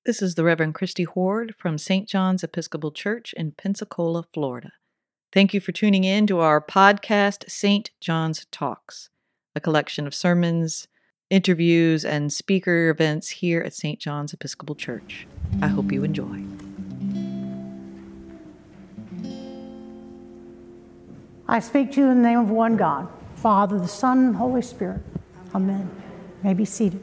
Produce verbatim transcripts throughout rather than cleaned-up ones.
This is the Reverend Christy Horde from Saint John's Episcopal Church in Pensacola, Florida. Thank you for tuning in to our podcast, Saint John's Talks, a collection of sermons, interviews, and speaker events here at Saint John's Episcopal Church. I hope you enjoy. I speak to you in the name of one God, Father, the Son, and Holy Spirit. Amen. You may be seated.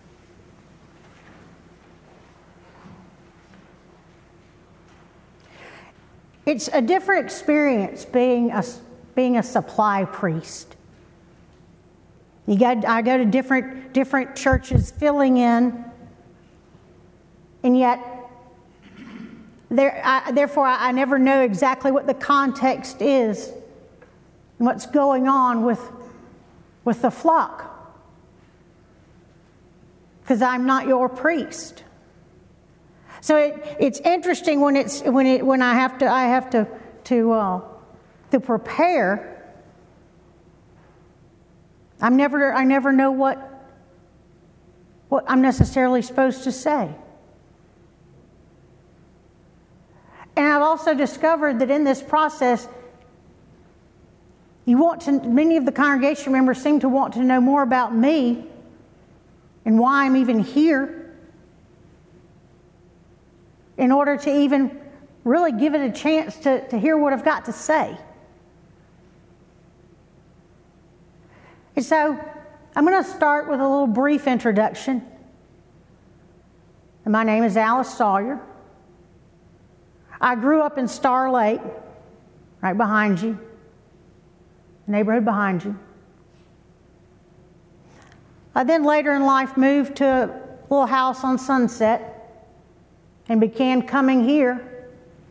It's a different experience being a, being a supply priest. You got, I go to different, different churches filling in, and yet, there, I, therefore, I, I never know exactly what the context is and what's going on with, with the flock, because I'm not your priest. So it, it's interesting when it's when it when I have to I have to to uh, to prepare. I'm never I never know what what I'm necessarily supposed to say. And I've also discovered that in this process, you want to many of the congregation members seem to want to know more about me and why I'm even here, in order to even really give it a chance to, to hear what I've got to say. And so I'm going to start with a little brief introduction. And my name is Alice Sawyer. I grew up in Star Lake, right behind you, the neighborhood behind you. I then later in life moved to a little house on Sunset and began coming here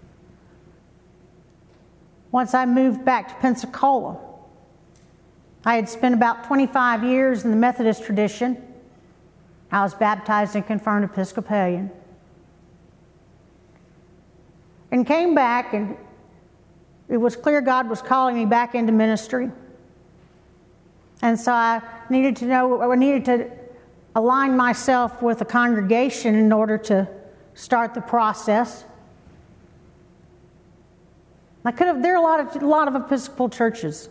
once I moved back to Pensacola. I had spent about twenty-five years in the Methodist tradition. I was baptized and confirmed Episcopalian. And came back, and it was clear God was calling me back into ministry. And so I needed to know, I needed to align myself with a congregation in order to start the process. I could have, there are a lot of, a lot of Episcopal churches.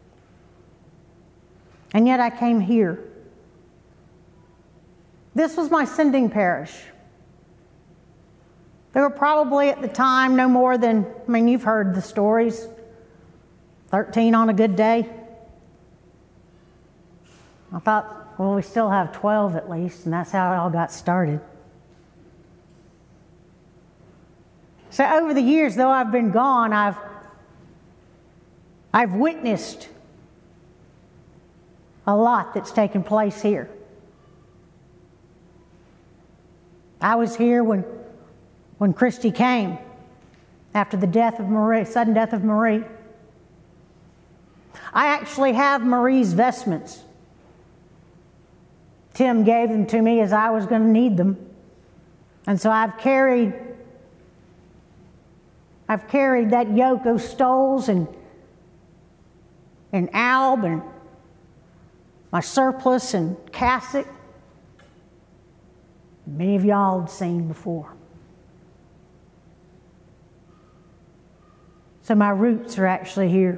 And yet I came here. This was my sending parish. There were probably at the time no more than, I mean, you've heard the stories, thirteen on a good day. I thought, well, we still have twelve at least, and that's how it all got started. So over the years, though I've been gone, I've, I've witnessed a lot that's taken place here. I was here when, when Christy came, after the death of Marie, sudden death of Marie. I actually have Marie's vestments. Tim gave them to me as I was going to need them. And so I've carried I've carried that yoke of stoles and, and alb and my surplice and cassock. Many of y'all have seen before. So my roots are actually here.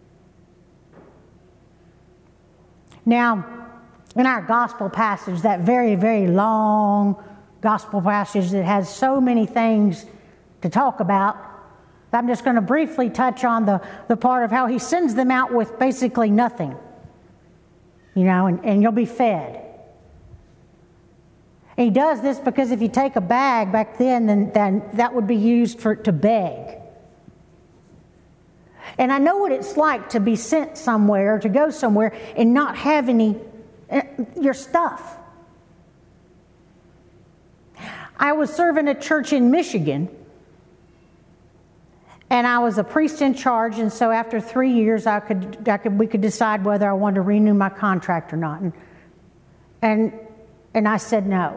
Now, in our gospel passage, that very, very long gospel passage that has so many things to talk about, I'm just going to briefly touch on the, the part of how he sends them out with basically nothing. You know, and, and you'll be fed. And he does this because if you take a bag back then, then, then that would be used for to beg. And I know what it's like to be sent somewhere, to go somewhere, and not have any, uh, your stuff. I was serving a church in Michigan, and I was a priest in charge, and so after three years, I could, I could we could decide whether I wanted to renew my contract or not. And, and, and I said no.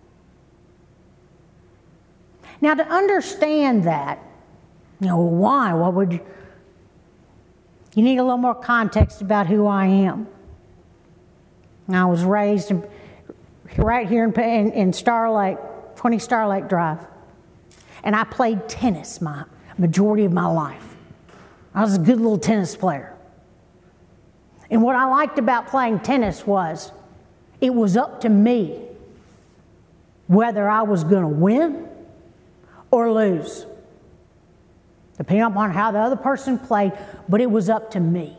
Now, to understand that, you know, why? What would you... You need a little more context about who I am. I was raised in, right here in, in, in Star Lake, twenty Starlight Drive. And I played tennis my majority of my life. I was a good little tennis player. And what I liked about playing tennis was it was up to me whether I was going to win or lose, depending upon how the other person played, but it was up to me.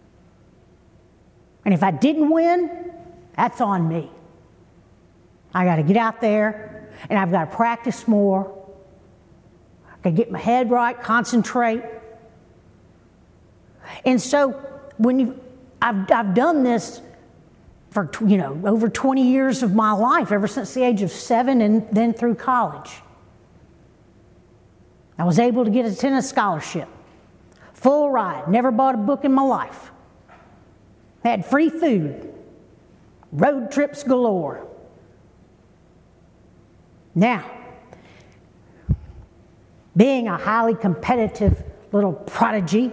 And if I didn't win, that's on me. I got to get out there and I've got to practice more. I got to get my head right, concentrate. And so when you, I've, I've done this for, you know, over twenty years of my life, ever since the age of seven and then through college. I was able to get a tennis scholarship, full ride, never bought a book in my life. Had free food, road trips galore. Now, being a highly competitive little prodigy,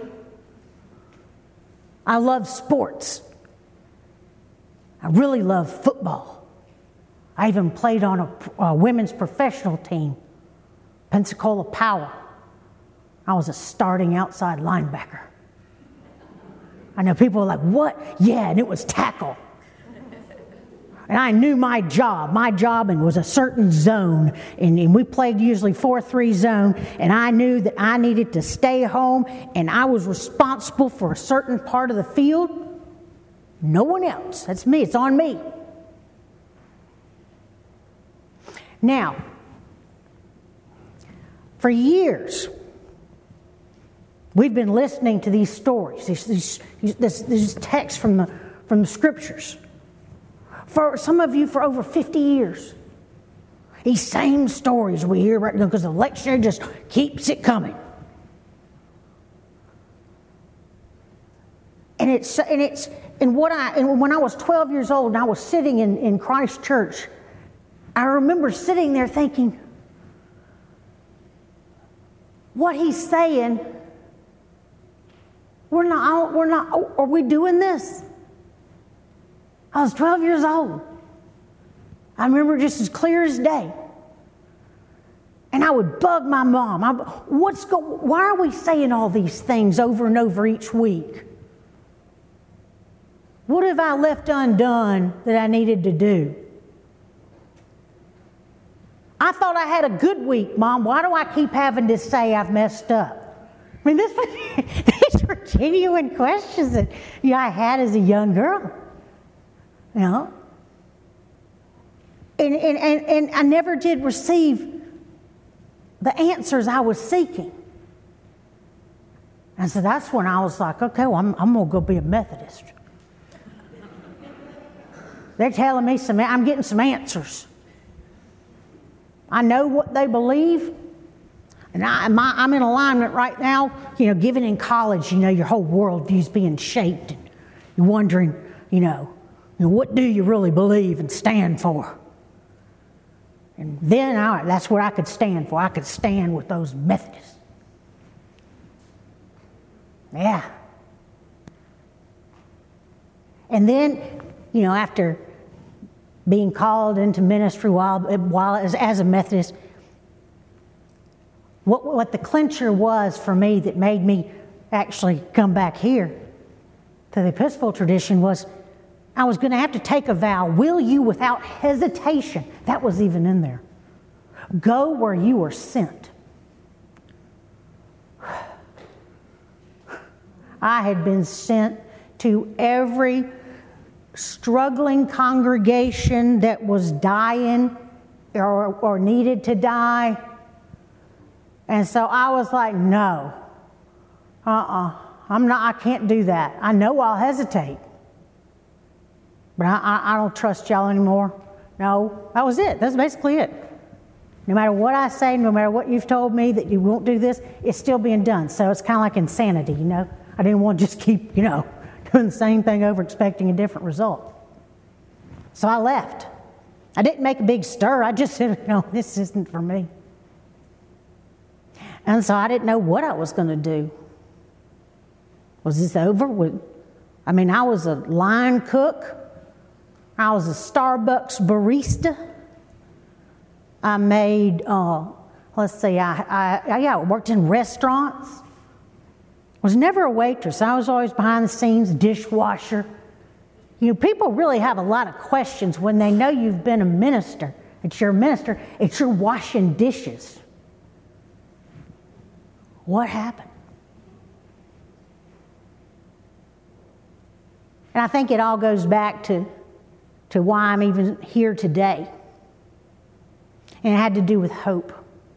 I love sports. I really love football. I even played on a, a women's professional team, Pensacola Power. I was a starting outside linebacker. I know people are like, what? Yeah, and it was tackle. And I knew my job. My job and was a certain zone. And, and we played usually four three zone. And I knew that I needed to stay home. And I was responsible for a certain part of the field. No one else. That's me. It's on me. Now, for years, we've been listening to these stories, these, these, these, these texts from the, from the scriptures. For some of you, for over fifty years. These same stories we hear right now because the lectionary just keeps it coming. And it's and it's and what I and when I was twelve years old and I was sitting in, in Christ Church, I remember sitting there thinking, what he's saying, we're not we're not are we doing this? I was twelve years old. I remember just as clear as day. And I would bug my mom. I, What's go? Why are we saying all these things over and over each week? What have I left undone that I needed to do? I thought I had a good week, Mom. Why do I keep having to say I've messed up? I mean, this, these were genuine questions that you know, I had as a young girl. You know? And, and, and, and I never did receive the answers I was seeking. And so that's when I was like, okay, well, I'm, I'm going to go be a Methodist. They're telling me some, I'm getting some answers. I know what they believe. And I, my, I'm in alignment right now. You know, given in college, you know, your whole worldview's being shaped. And you're wondering, you know, you know, what do you really believe and stand for? And then I, that's what I could stand for. I could stand with those Methodists. Yeah. And then, you know, after being called into ministry while, while as, as a Methodist, what, what the clincher was for me that made me actually come back here to the Episcopal tradition was I was going to have to take a vow. Will you, without hesitation, that was even in there, go where you are sent? I had been sent to every struggling congregation that was dying or, or needed to die. And so I was like, no, uh-uh, I'm not, I can't do that. I know I'll hesitate. But I, I, I don't trust y'all anymore. No, that was it. That's basically it. No matter what I say, no matter what you've told me that you won't do this, it's still being done. So it's kind of like insanity, you know. I didn't want to just keep, you know, doing the same thing over, expecting a different result. So I left. I didn't make a big stir. I just said, no, this isn't for me. And so I didn't know what I was going to do. Was this over? I mean, I was a line cook. I was a Starbucks barista. I made, uh, let's see, I, I, yeah, I worked in restaurants. Was never a waitress. I was always behind the scenes, dishwasher. You know, people really have a lot of questions when they know you've been a minister. It's your minister. It's your washing dishes. What happened? And I think it all goes back to, to why I'm even here today. And it had to do with hope.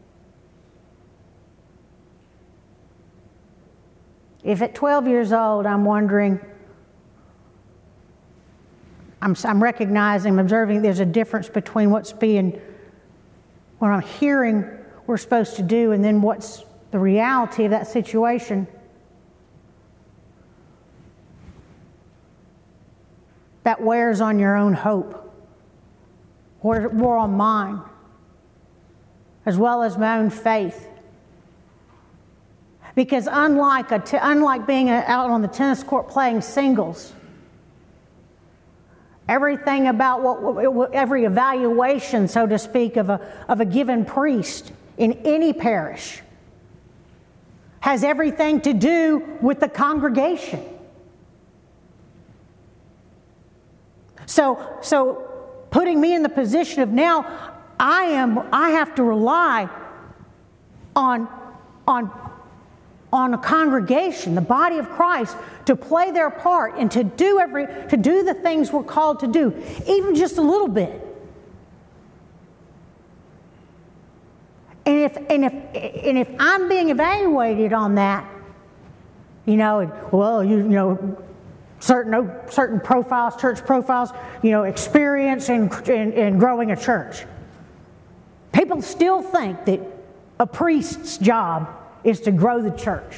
If at twelve years old I'm wondering, I'm, I'm recognizing, I'm observing there's a difference between what's being, what I'm hearing we're supposed to do, and then what's the reality of that situation. That wears on your own hope, or wore on mine, as well as my own faith. Because unlike a t- unlike being a, out on the tennis court playing singles, everything about what, what every evaluation, so to speak, of a of a given priest in any parish has everything to do with the congregation. So, so putting me in the position of now, I am I have to rely on on. on a congregation, the body of Christ, to play their part and to do every to do the things we're called to do, even just a little bit. And if and if and if I'm being evaluated on that, you know, and, well, you, you know, certain certain profiles, church profiles, you know, experience in, in in growing a church. People still think that a priest's job is to grow the church.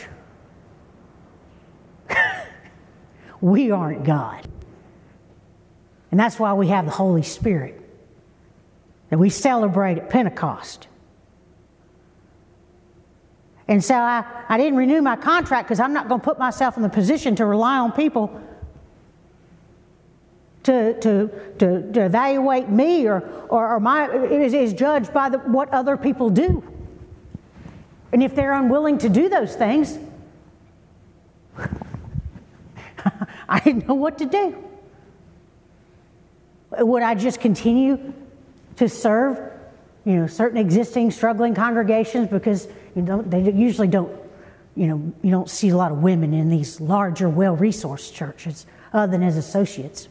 We aren't God. And that's why we have the Holy Spirit that we celebrate at Pentecost. And so I, I didn't renew my contract because I'm not going to put myself in the position to rely on people to, to, to, to evaluate me or, or, or my is, is judged by the, what other people do. And if they're unwilling to do those things, I didn't know what to do. Would I just continue to serve, you know, certain existing struggling congregations because you know they usually don't, you know, you don't see a lot of women in these larger, well-resourced churches other than as associates.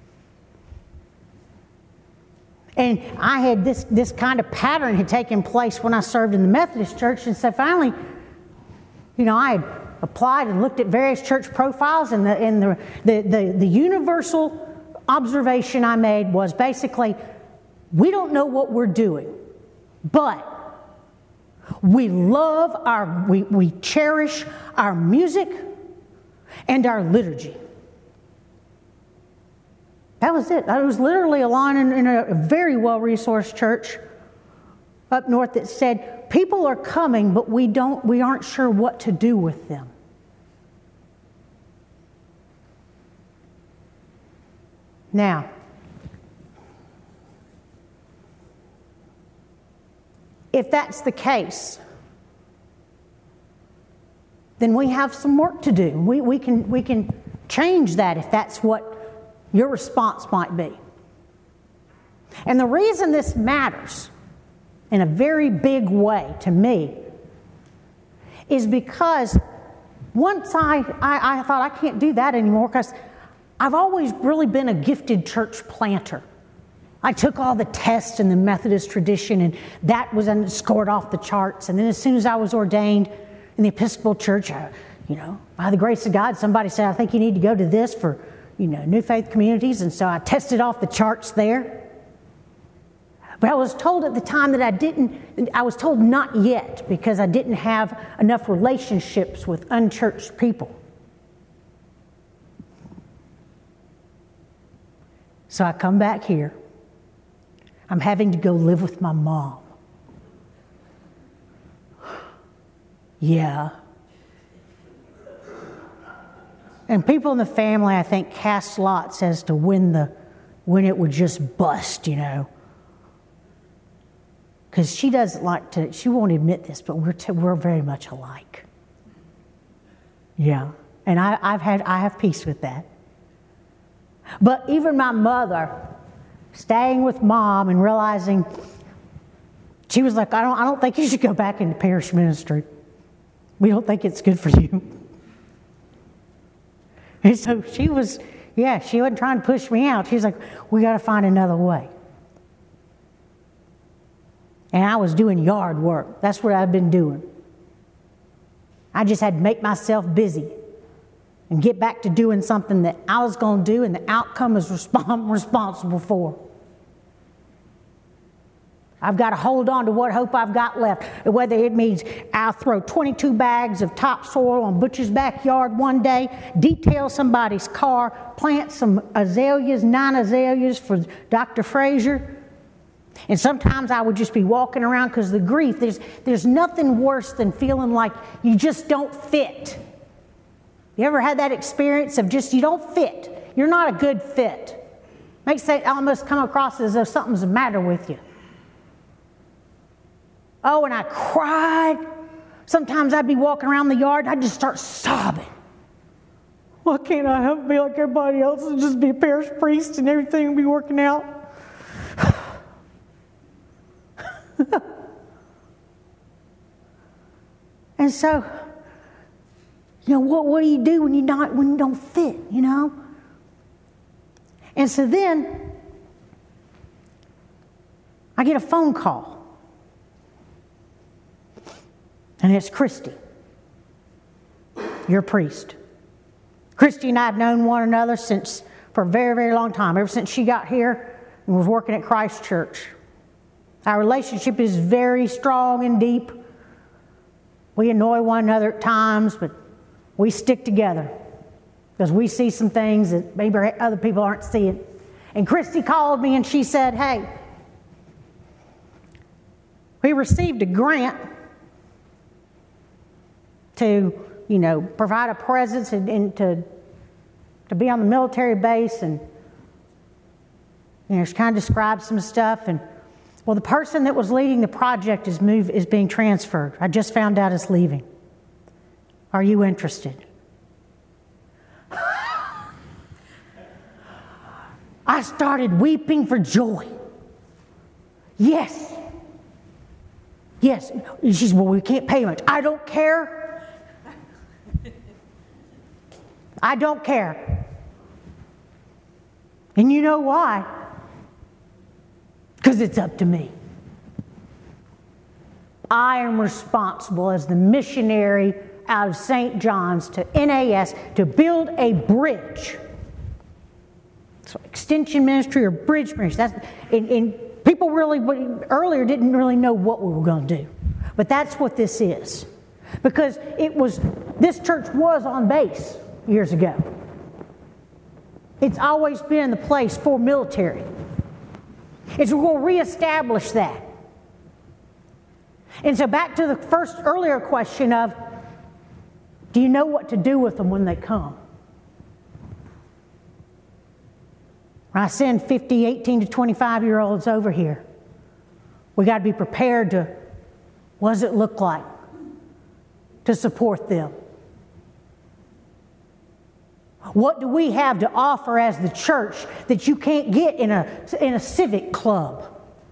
And I had this, this kind of pattern had taken place when I served in the Methodist church. And so finally, you know, I had applied and looked at various church profiles, and the, and the, the, the, the universal observation I made was basically, we don't know what we're doing, but we love our, we, we cherish our music and our liturgy. That was it. I was literally a line in, in a very well-resourced church up north that said, people are coming, but we don't, we aren't sure what to do with them. Now, if that's the case, then we have some work to do. We, we can, we can change that if that's what your response might be. And the reason this matters in a very big way to me is because once I, I, I thought I can't do that anymore because I've always really been a gifted church planter. I took all the tests in the Methodist tradition and that was scored off the charts. And then as soon as I was ordained in the Episcopal Church, I, you know, by the grace of God, somebody said, I think you need to go to this for you know, New Faith Communities, and so I tested off the charts there. But I was told at the time that I didn't, I was told not yet because I didn't have enough relationships with unchurched people. So I come back here. I'm having to go live with my mom. Yeah. And people in the family, I think, cast lots as to when the when it would just bust, you know. because she doesn't like to, she won't admit this, but we're, t- we're very much alike. Yeah. And I, I've had, I have peace with that. But even my mother, staying with Mom and realizing, she was like, I don't, I don't think you should go back into parish ministry. We don't think it's good for you. And so she was, yeah, she wasn't trying to push me out. She's like, we got to find another way. And I was doing yard work. That's what I've been doing. I just had to make myself busy and get back to doing something that I was going to do and the outcome is respons- responsible for. I've got to hold on to what hope I've got left. Whether it means I'll throw twenty-two bags of topsoil on Butch's backyard one day, detail somebody's car, plant some azaleas, nine azaleas for Doctor Frazier. And sometimes I would just be walking around because the grief, there's, there's nothing worse than feeling like you just don't fit. You ever had that experience of just you don't fit? You're not a good fit. Makes it almost come across as though something's the matter with you. Oh, and I cried. Sometimes I'd be walking around the yard and I'd just start sobbing. Why can't I have be like everybody else and just be a parish priest and everything will be working out? And so, you know, what, what do you do when you not when you don't fit, you know? And so then I get a phone call. And it's Christy, your priest. Christy and I have known one another since for a very, very long time, ever since she got here and was working at Christ Church. Our relationship is very strong and deep. We annoy one another at times, but we stick together because we see some things that maybe other people aren't seeing. And Christy called me and she said, hey, we received a grant to, you know, provide a presence and, and to to be on the military base, and you know, she kind of described some stuff. And well, the person that was leading the project is move is being transferred. I just found out it's leaving. Are you interested? I started weeping for joy. Yes. Yes. She said, well, we can't pay much. I don't care. I don't care. And you know why? Because it's up to me. I am responsible as the missionary out of Saint John's to N A S to build a bridge. So extension ministry or bridge ministry. That's, and, and people really earlier didn't really know what we were going to do. But that's what this is. Because it was, this church was on base years ago. It's always been the place for military. It's we're going to reestablish that. And so back to the first earlier question of, do you know what to do with them when they come? When I send fifty, eighteen to twenty-five year olds over here, we got to be prepared to, what does it look like to support them? What do we have to offer as the church that you can't get in a, in a civic club?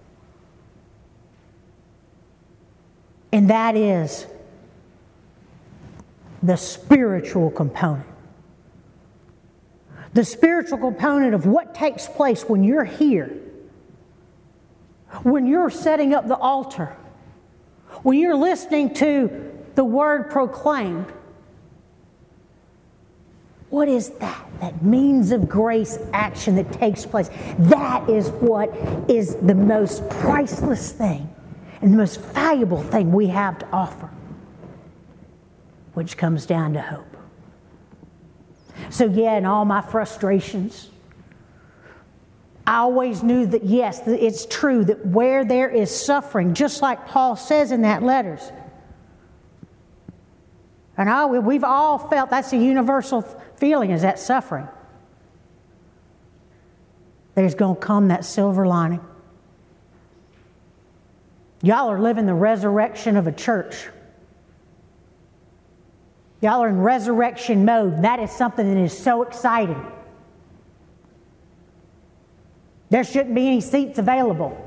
And that is the spiritual component. The spiritual component of what takes place when you're here, when you're setting up the altar, when you're listening to the word proclaimed. What is that? That means of grace action that takes place. That is what is the most priceless thing and the most valuable thing we have to offer, which comes down to hope. So yeah, in all my frustrations, I always knew that yes, it's true that where there is suffering, just like Paul says in that letters, and I, we've all felt that's a universal feeling, is that suffering. There's going to come that silver lining. Y'all are living the resurrection of a church. Y'all are in resurrection mode. That is something that is so exciting. There shouldn't be any seats available.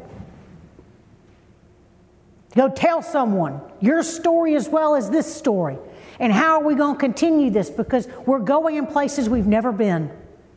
Go tell someone your story as well as this story. And how are we going to continue this? Because we're going in places we've never been.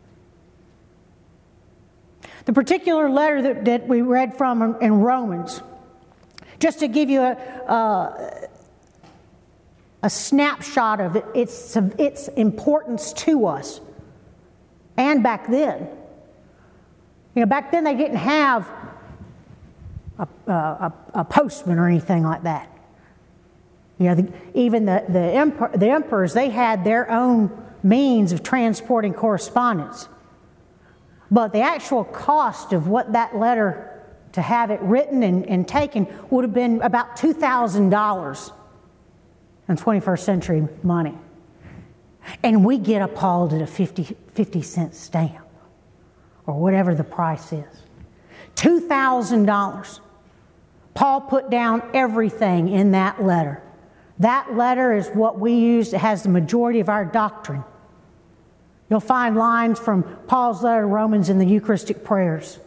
The particular letter that, that we read from in, in Romans, just to give you a, a, a snapshot of it, its, its importance to us. And back then. You know, back then they didn't have a, a, a postman or anything like that. You know, the, even the, the, emper, the emperors, they had their own means of transporting correspondence. But the actual cost of what that letter, to have it written and, and taken, would have been about two thousand dollars in twenty-first century money. And we get appalled at a fifty, fifty cent stamp, or whatever the price is. two thousand dollars. Paul put down everything in that letter. That letter is what we use. It has the majority of our doctrine. You'll find lines from Paul's letter to Romans in the Eucharistic prayers.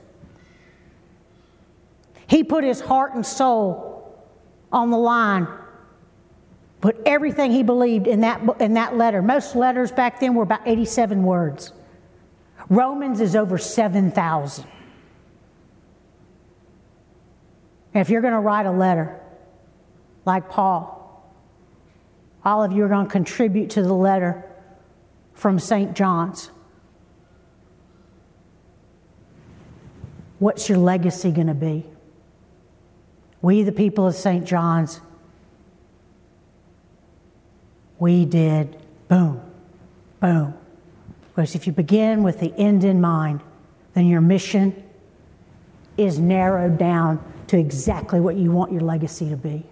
He put his heart and soul on the line. Put everything he believed in that, in that letter. Most letters back then were about eighty-seven words. Romans is over seven thousand. And if you're going to write a letter like Paul, all of you are going to contribute to the letter from Saint John's. What's your legacy going to be? We, the people of Saint John's, we did boom, boom. Because if you begin with the end in mind, then your mission is narrowed down to exactly what you want your legacy to be.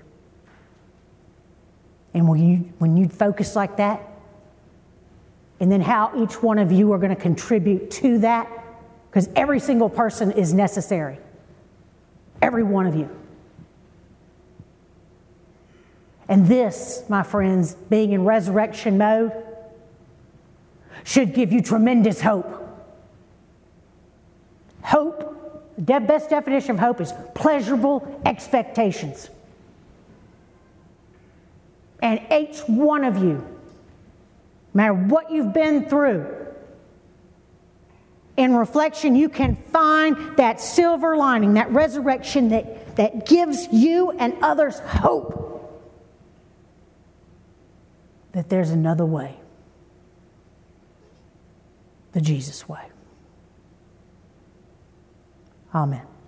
And when you, when you focus like that, and then how each one of you are going to contribute to that, because every single person is necessary. Every one of you. And this, my friends, being in resurrection mode, should give you tremendous hope. Hope, the best definition of hope is pleasurable expectations. And each one of you, no matter what you've been through, in reflection, you can find that silver lining, that resurrection that, that gives you and others hope that there's another way, the Jesus way. Amen.